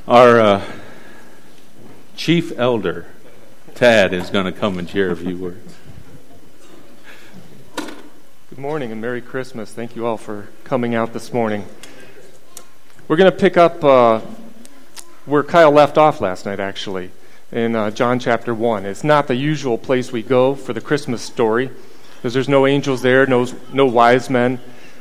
Our chief elder, Tad, is going to come and share a few words. Good morning and Merry Christmas. Thank you all for coming out this morning. We're going to pick up where Kyle left off last night, actually, in John chapter 1. It's not the usual place we go for the Christmas story, because there's no angels there, no wise men,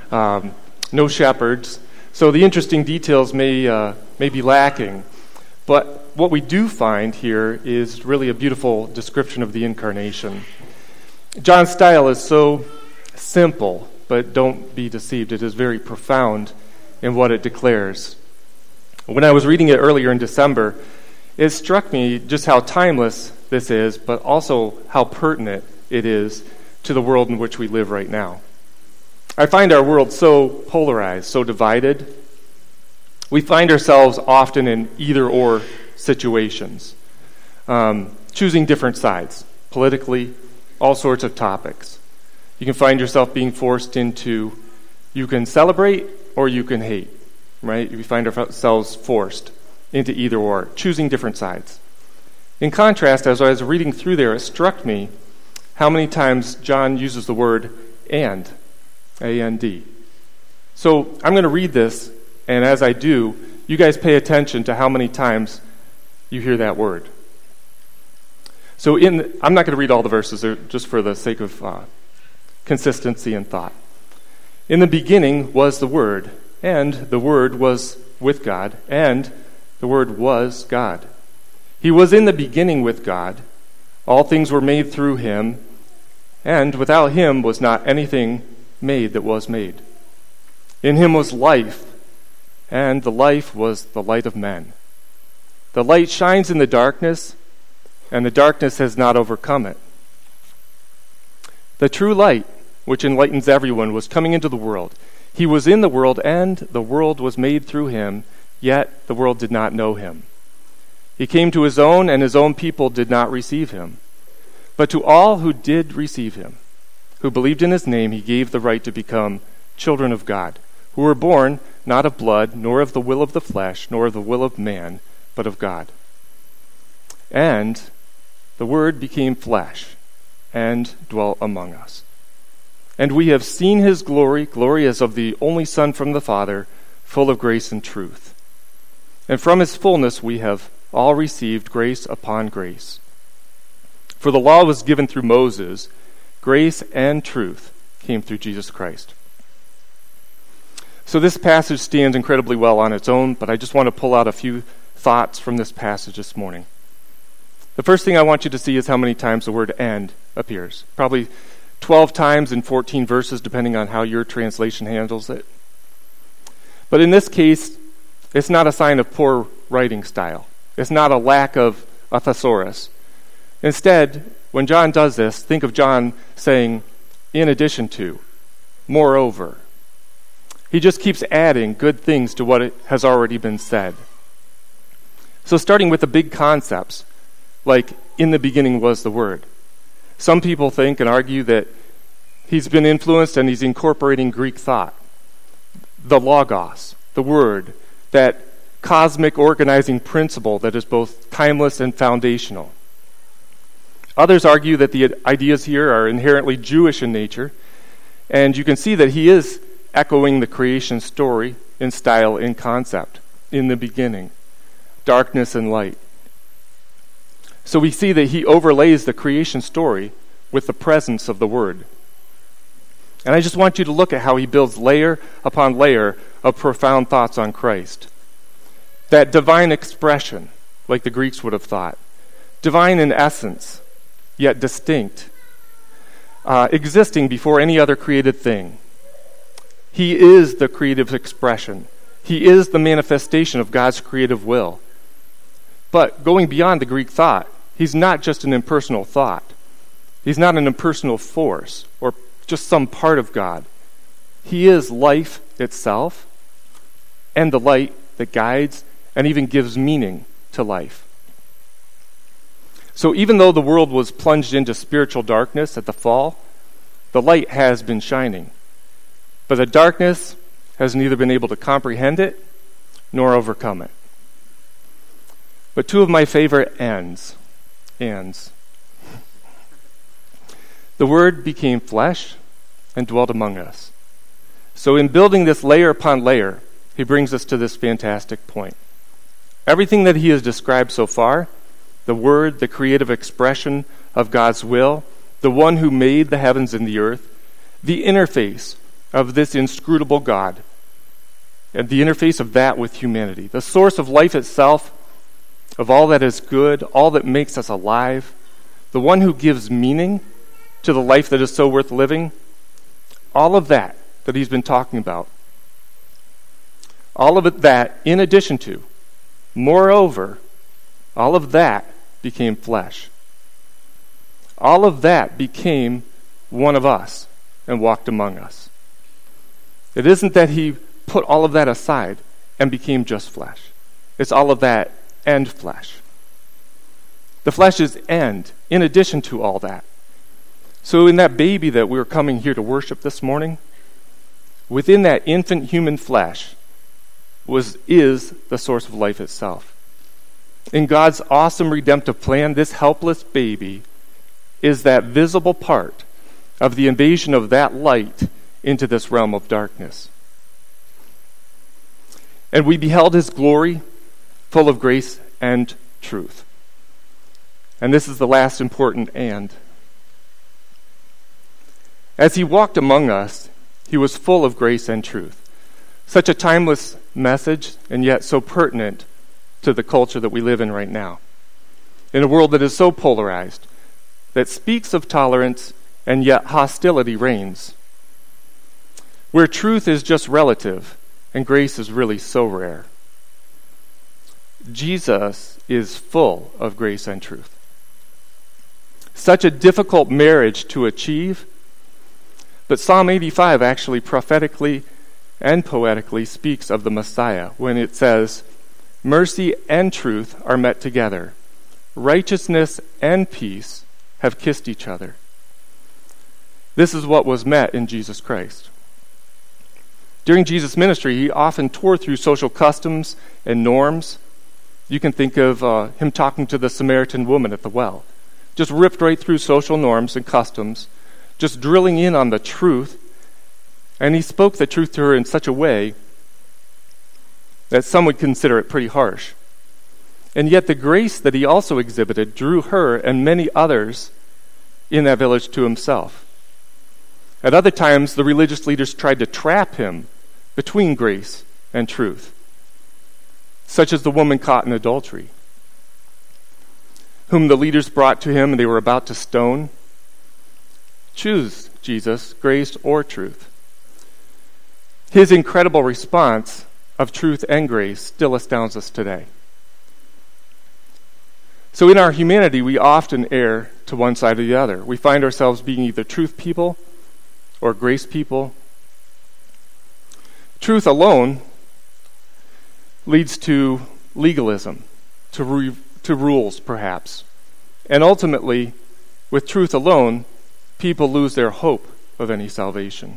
no shepherds. So the interesting details may be lacking. But what we do find here is really a beautiful description of the incarnation. John's style is so simple, but don't be deceived. It is very profound in what it declares. When I was reading it earlier in December, it struck me just how timeless this is, but also how pertinent it is to the world in which we live right now. I find our world so polarized, so divided. We find ourselves often in either-or situations, choosing different sides, politically, all sorts of topics. You can find yourself being forced into, you can celebrate or you can hate, right? We find ourselves forced into either-or, choosing different sides. In contrast, as I was reading through there, it struck me how many times John uses the word and, A-N-D. So I'm going to read this, and as I do, you guys pay attention to how many times you hear that word. So I'm not going to read all the verses, just for the sake of consistency and thought. In the beginning was the Word, and the Word was with God, and the Word was God. He was in the beginning with God. All things were made through him, and without him was not anything made that was made. In him was life, and the life was the light of men. The light shines in the darkness, and the darkness has not overcome it. The true light, which enlightens everyone, was coming into the world. He was in the world, and the world was made through him, yet the world did not know him. He came to his own, and his own people did not receive him. But to all who did receive him, who believed in his name, he gave the right to become children of God, who were born not of blood, nor of the will of the flesh, nor of the will of man, but of God. And the Word became flesh and dwelt among us. And we have seen his glory, glory as of the only Son from the Father, full of grace and truth. And from his fullness we have all received grace upon grace. For the law was given through Moses, grace and truth came through Jesus Christ. So this passage stands incredibly well on its own, but I just want to pull out a few thoughts from this passage this morning. The first thing I want you to see is how many times the word "and" appears. Probably 12 times in 14 verses, depending on how your translation handles it. But in this case, it's not a sign of poor writing style. It's not a lack of a thesaurus. Instead, when John does this, think of John saying, in addition to, moreover. He just keeps adding good things to what has already been said. So starting with the big concepts, like in the beginning was the Word. Some people think and argue that he's been influenced and he's incorporating Greek thought. The logos, the Word, that cosmic organizing principle that is both timeless and foundational. Others argue that the ideas here are inherently Jewish in nature, and you can see that he is echoing the creation story in style, in concept, in the beginning, darkness and light. So we see that he overlays the creation story with the presence of the Word. And I just want you to look at how he builds layer upon layer of profound thoughts on Christ. That divine expression, like the Greeks would have thought, divine in essence, yet distinct, existing before any other created thing. He is the creative expression. He is the manifestation of God's creative will. But going beyond the Greek thought, he's not just an impersonal thought. He's not an impersonal force or just some part of God. He is life itself and the light that guides and even gives meaning to life. So even though the world was plunged into spiritual darkness at the fall, the light has been shining. But the darkness has neither been able to comprehend it nor overcome it. But two of my favorite ands. The Word became flesh and dwelt among us. So in building this layer upon layer, he brings us to this fantastic point. Everything that he has described so far, the Word, the creative expression of God's will, the one who made the heavens and the earth, the interface of this inscrutable God, and the interface of that with humanity, the source of life itself, of all that is good, all that makes us alive, the one who gives meaning to the life that is so worth living, all of that he's been talking about. All of it that, in addition to, moreover, all of that became flesh. All of that became one of us and walked among us. It isn't that he put all of that aside and became just flesh. It's all of that and flesh. The flesh is and, in addition to all that. So in that baby that we were coming here to worship this morning, within that infant human flesh is the source of life itself. In God's awesome redemptive plan, this helpless baby is that visible part of the invasion of that light into this realm of darkness. And we beheld his glory, full of grace and truth. And this is the last important and. As he walked among us, he was full of grace and truth. Such a timeless message, and yet so pertinent to the culture that we live in right now. In a world that is so polarized, that speaks of tolerance, and yet hostility reigns. Where truth is just relative, and grace is really so rare. Jesus is full of grace and truth. Such a difficult marriage to achieve, but Psalm 85 actually prophetically and poetically speaks of the Messiah when it says, mercy and truth are met together. Righteousness and peace have kissed each other. This is what was met in Jesus Christ. During Jesus' ministry, he often tore through social customs and norms. You can think of him talking to the Samaritan woman at the well. Just ripped right through social norms and customs, just drilling in on the truth. And he spoke the truth to her in such a way that some would consider it pretty harsh. And yet the grace that he also exhibited drew her and many others in that village to himself. At other times, the religious leaders tried to trap him between grace and truth, such as the woman caught in adultery, whom the leaders brought to him and they were about to stone. Choose, Jesus, grace or truth. His incredible response of truth and grace still astounds us today. So in our humanity, we often err to one side or the other. We find ourselves being either truth people or grace people. Truth alone leads to legalism, to rules perhaps. And ultimately, with truth alone, people lose their hope of any salvation.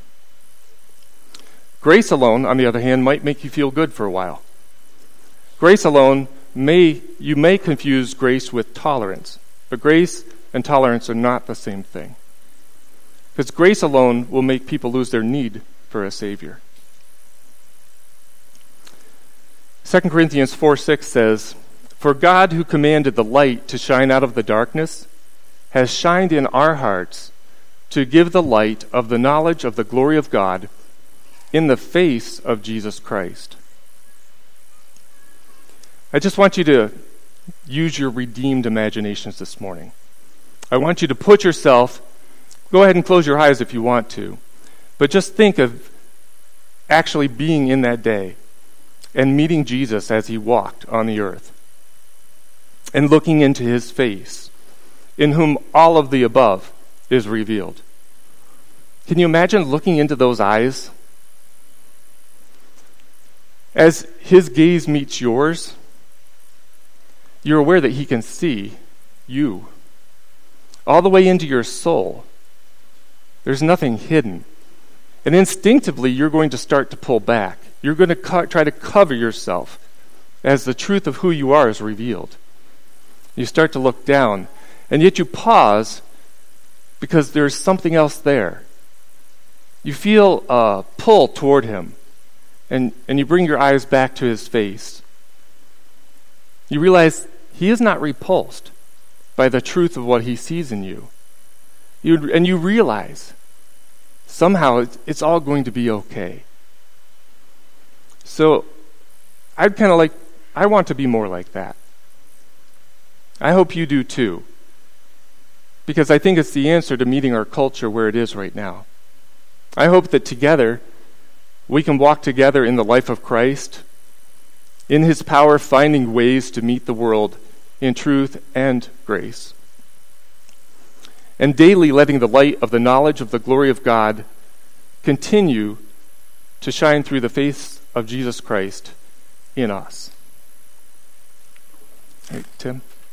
Grace alone, on the other hand, might make you feel good for a while. Grace alone, you may confuse grace with tolerance, but grace and tolerance are not the same thing. Because grace alone will make people lose their need for a Savior. 2 Corinthians 4:6 says, for God who commanded the light to shine out of the darkness has shined in our hearts to give the light of the knowledge of the glory of God in the face of Jesus Christ. I just want you to use your redeemed imaginations this morning. I want you to put yourself, go ahead and close your eyes if you want to, but just think of actually being in that day and meeting Jesus as he walked on the earth and looking into his face, in whom all of the above is revealed. Can you imagine looking into those eyes? As his gaze meets yours, you're aware that he can see you all the way into your soul. There's nothing hidden. And instinctively, you're going to start to pull back. You're going to try to cover yourself as the truth of who you are is revealed. You start to look down, and yet you pause because there's something else there. You feel a pull toward him, and you bring your eyes back to his face. You realize he is not repulsed by the truth of what he sees in you. And you realize somehow it's all going to be okay. So I want to be more like that. I hope you do too. Because I think it's the answer to meeting our culture where it is right now. I hope that together we can walk together in the life of Christ, in his power, finding ways to meet the world in truth and grace. And daily letting the light of the knowledge of the glory of God continue to shine through the face of Jesus Christ in us. Hey, Tim?